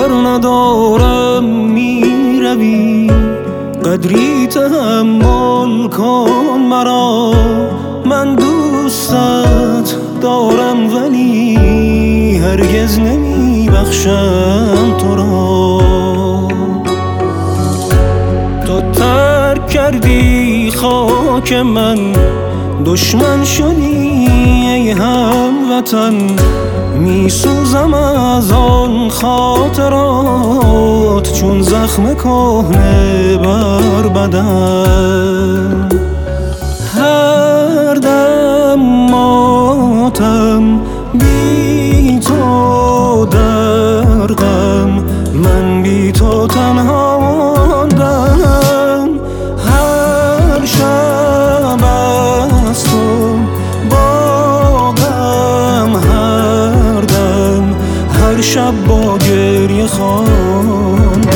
ندارم میروی، قدری تحمل کن مرا. من دوستت دارم ولی هرگز نمیبخشم تو را. تو ترک کردی خاک من، دشمن شدی ای هموطن. میسوزم از آن خاطرات چون زخم کهنه بر بدن. هر دم ماتم بی تو در غم، من بی تو تنها ماندم. هر شب از تو با غم، هر دم هر شب با گریه خواندم.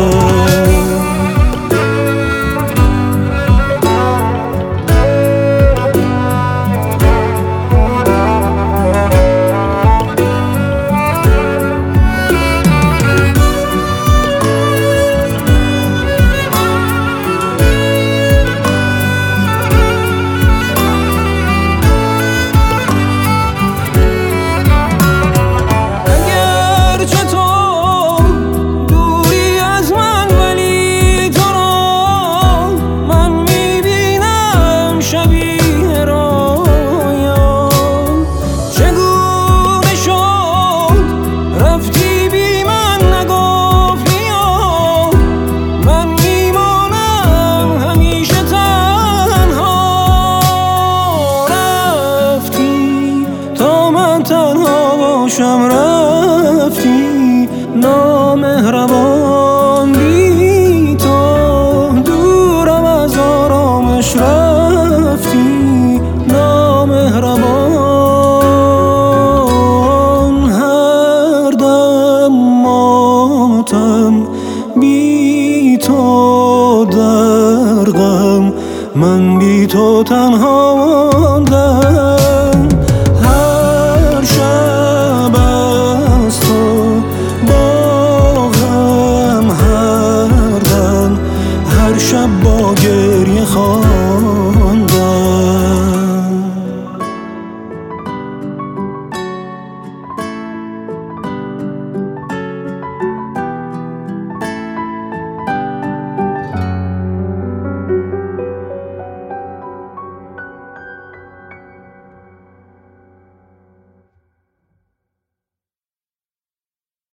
رفتی نامهربان، بی تو دورم از آرامش. رفتی نامهربان، هر دم ماتم بی تو در غم، من بی تو تنها